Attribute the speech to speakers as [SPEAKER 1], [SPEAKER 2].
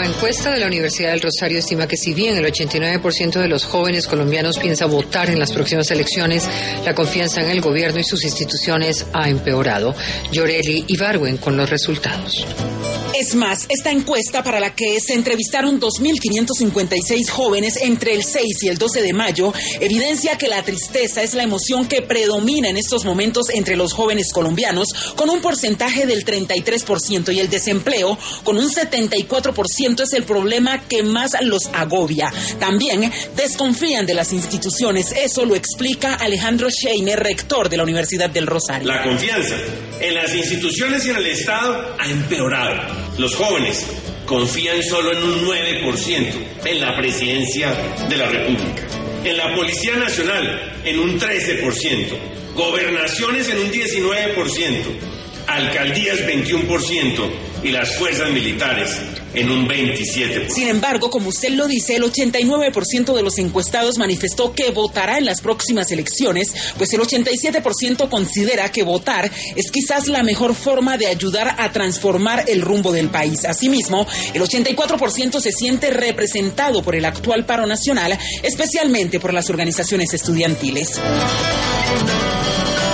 [SPEAKER 1] encuesta de la Universidad del Rosario estima que si bien el 89% de los jóvenes colombianos piensa votar en las próximas elecciones, la confianza en el gobierno y sus instituciones ha empeorado. Yoreli Ibargüen con los resultados.
[SPEAKER 2] Es más, esta encuesta, para la que se entrevistaron 2.556 jóvenes entre el 6 y el 12 de mayo, evidencia que la tristeza es la emoción que predomina en estos momentos entre los jóvenes colombianos, con un porcentaje del 33%, y el desempleo, con un 74%, es el problema que más los agobia. También desconfían de las instituciones. Eso lo explica Alejandro Scheiner, rector de la Universidad del Rosario.
[SPEAKER 3] La confianza en las instituciones y en el Estado ha empeorado. Los jóvenes confían solo en un 9% en la presidencia de la República, en la Policía Nacional en un 13%, gobernaciones en un 19%, alcaldías 21% y las fuerzas militares en un 27%.
[SPEAKER 2] Sin embargo, como usted lo dice, el 89% de los encuestados manifestó que votará en las próximas elecciones, pues el 87% considera que votar es quizás la mejor forma de ayudar a transformar el rumbo del país. Asimismo, el 84% se siente representado por el actual paro nacional, especialmente por las organizaciones estudiantiles.